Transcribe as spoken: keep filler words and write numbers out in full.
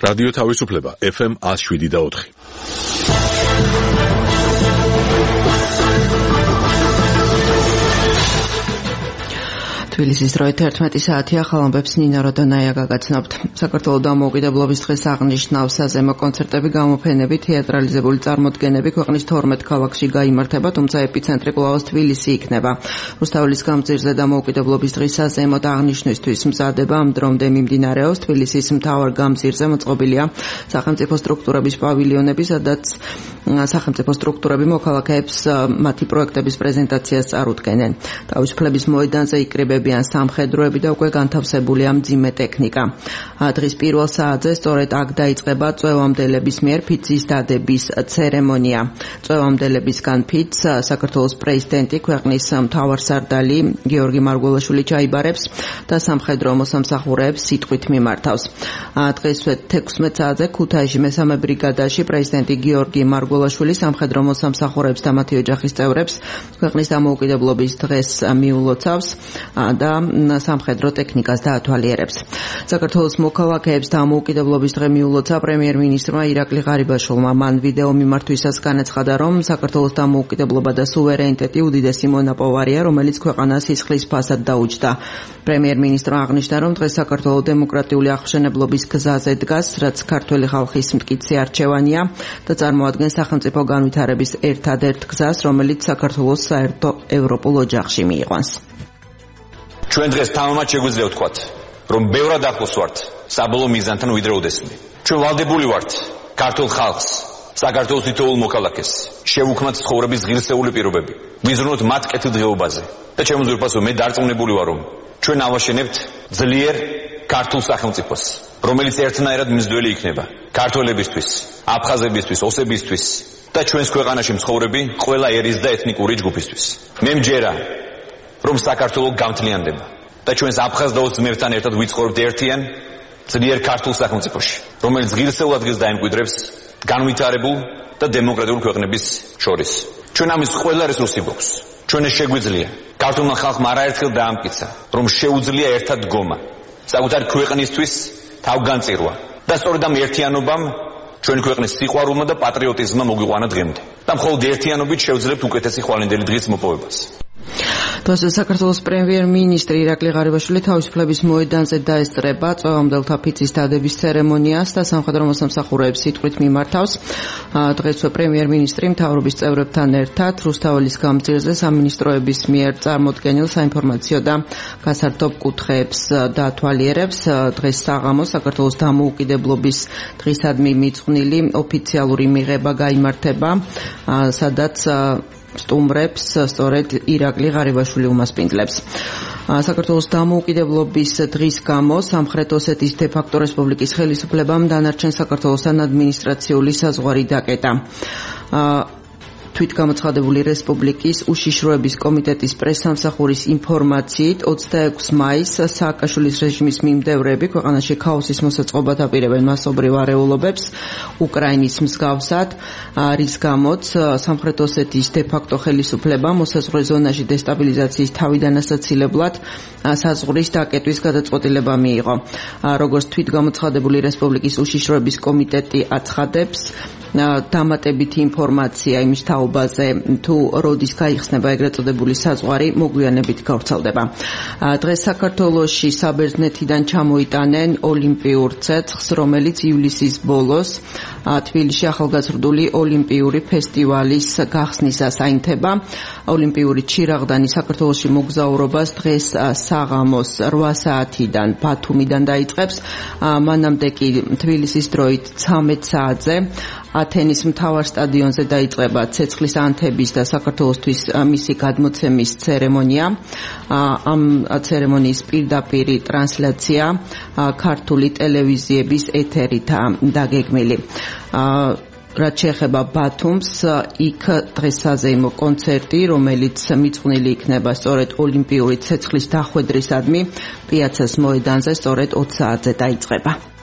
რადიო თავისუფლება ეფ ემ one oh seven და four. თბილისის დრო თერთმეტი საათია, ხალხობებს ნინა როდონაია გაგაცნობთ. საქართველოს დამოუკიდებლობის დღეს აღნიშნავს საზემო კონცერტები, გამოფენები, თეატრალიზებული წარმოდგენები ქვეყნის თორმეტ ქალაქში გაიმართება, თუმცა ეპიცენტრი კვლავ თბილისი იქნება. რუსთაველის გამზირზე დამოუკიდებლობის დღის საზემო აღნიშვნისთვის მზადება ამ დრომდე მიმდინარეობს. თბილისის მთავარ გამზირზე მოწყობილია სახელმწიფო სტრუქტურების პავილიონები, სადაც სახელმწიფო სტრუქტურები მოქალაქეებს მათი პროექტების პრეზენტაციას წარუდგენენ. თავისუფლების მოედანზე იკრიბება სამხედროები და უკვე განთავსებულია მძიმე ტექნიკა. დღის პირველ საათზე სწორედ აქ დაიწყება წვევამდელების მიერ ფიცის დადების ცერემონია. წვევამდელებისგან ფიცს საქართველოს პრეზიდენტი, ქვეყნის მთავარსარდალი გიორგი მარგველაშვილი ჩაიბარებს და სამხედრო მოსამსახურეებს სიტყვით მიმართავს. დღეს თექვსმეტ საათზე ქუთაისში მესამე ბრიგადაში პრეზიდენტი გიორგი მარგველაშვილი სამხედრო მოსამსახურეებს და მათი ოჯახის წევრებს ქვეყნის დამოუკიდებლობის დღეს მიულოცავს და სამხედრო ტექნიკას დაათვალიერებს. საქართველოს მოქალაქეებს დამოუკიდებლობის დღე მიულოცა პრემიერ-მინისტრმა ირაკლი ღარიბაშვილმა. მან ვიდეო მიმართვისას განაცხადა, რომ საქართველოს დამოუკიდებლობა და სუვერენიტეტი უდიდესი მონაპოვარია, რომელიც ქვეყანას სისხლის ფასად დაუჯდა. პრემიერ-მინისტრმა აღნიშნა, რომ დღეს საქართველოს დემოკრატიული აღშენებლობის გზაზე დგას, რაც ქართველი ხალხის მტკიცე არჩევანია და წარმოადგენს სახელმწიფო განვითარების ერთადერთ გზას, რომელიც საქართველოს საერთო ევროპულ ოჯახში მიიყვანს. ჩვენ დღეს თამამად შეგვიძლია ვთქვათ, რომ ბევრად ახლოს ვართ საბოლოო მიზანთან ვიდრე ოდესმე. ჩვენ ვალდებული ვართ ქართულ ხალხს, საქართველოს თითოეულ მოქალაქეს, შევუქმნათ ცხოვრების ღირსეული პირობები, ვიზრუნოთ მათ კეთილდღეობაზე. და ჩემო ძვირფასო, მე დარწმუნებული ვარ, რომ ჩვენ ავაშენებთ ძლიერ ქართულ სახელმწიფოს, რომელიც ერთნაირად მისდველი იქნება ქართველებისთვის, აფხაზებისთვის, ოსებისთვის და ჩვენს ქვეყანაში მცხოვრები ყველა ერის და ეთნიკური ჯგუფისთვის. მე მჯერა რომ საქართველო გამთლიანდება და ჩვენს აფხაზ და ოს ძმებთან ერთად ვიცხოვრებთ ერთიან ძლიერ ქართულ სახელმწიფოში, რომელიც ღირსეულად დღეს დაემკვიდრებს განვითარებულ და დემოკრატიულ ქვეყნების შორის. ჩვენ ამის ყველა რესურსი გვაქვს. ჩვენ ეს შეგვიძლია. ქართულმა ხალხმა არაერთხელ დაამტკიცა, რომ შეუძლია ერთად დგომა, საკუთარი ქვეყნისთვის თავგანწირვა და სწორედ ამ ერთიანობამ ჩვენი ქვეყნის სიყვარულმა და პატრიოტიზმმა მოგვიყვანა დღემდე. და მხოლოდ ერთიანობით შევძლებთ უკეთესი ხვალინდელი დღის მოპოვებას. დღეს საქართველოს პრემიერ-მინისტრი ირაკლი ღარიბაშვილი თავისუფლების მოედანზე დაესწრება წვევამდელთა ფიცის დადების ცერემონიას და სამხედრო მოსამსახურეებს სიტყვით მიმართავს. დღეს პრემიერ-მინისტრი მთავრობის წევრებთან ერთად რუსთაველის გამზირზე სამინისტროების მიერ წარმოდგენილ საინფორმაციო და გასართობ კუთხეებს დაათვალიერებს. დღეს საღამოს საქართველოს დამოუკიდებლობის დღისადმი მიძღვნილი ოფიციალური მიღება გაიმართება, სადაც სტუმრებს სწორედ ირაკლი ღარიბაშვილი უმასპინძლებს. საქართველოს დამოუკიდებლობის დღის გამო სამხრეთ ოსეთის დე-ფაქტო რესპუბლიკის ხელისუფლებამ დანარჩენ საქართველოსთან ადმინისტრაციული საზღვარი დაკეტა. თვითგამოცხადებული რესპუბლიკის უშიშროების კომიტეტის პრესსამსახურის ინფორმაციით ოცდაექვსი მაისს სააკაშვილის რეჟიმის მიმდევრები ქვეყანაში ქაოსის მოსაწყობად აპირებენ მასობრივ არეულობებს უკრაინის მსგავსად, რის გამოც სამხრეთ ოსეთის დე-ფაქტო ხელისუფლება მოსაზღვრე ზონაში დესტაბილიზაციის თავიდან ასაცილებლად საზღვრის დაკეტვის გადაწყვეტილება მიიღო. როგორც თვითგამოცხადებული რესპუბლიკის უშიშროების კომიტეტი აცხადებს, დამატებითი ინფორმაცია იმის თაობაზე, თუ როდის გაიხსნება ეგრეთ წოდებული საზღვარი, მოგვიანებით გავრცელდება. დღეს საქართველოში საბერძნეთიდან ჩამოიტანენ ოლიმპიურ ცეცხლს, რომელიც ივლისის ბოლოს თბილისში ახალგაზრდული ოლიმპიური ფესტივალის გახსნისას აინთება. ოლიმპიური ჩირაღდანი საქართველოში მოგზაურობას დღეს საღამოს რვა საათიდან ბათუმიდან დაიწყებს. მანამდე კი თბილისის დროით ცამეტ საათზე ათენის მთავარ სტადიონზე დაიწყება ცეცხლის ანთების და საქართველოსთვის მისი გადმოცემის ცერემონია. ამ ცერემონიის პირდაპირი ტრანსლაცია ქართული ტელევიზიების ეთერითაა დაგეგმილი. რაც შეეხება ბათუმს, იქ დღეს საზეიმო კონცერტი, რომელიც მიძღვნილი იქნება სწორედ ოლიმპიური ცეცხლის დახვედრისადმი, პიაცას მოედანზე სწორედ ოც საათზე დაიწყება.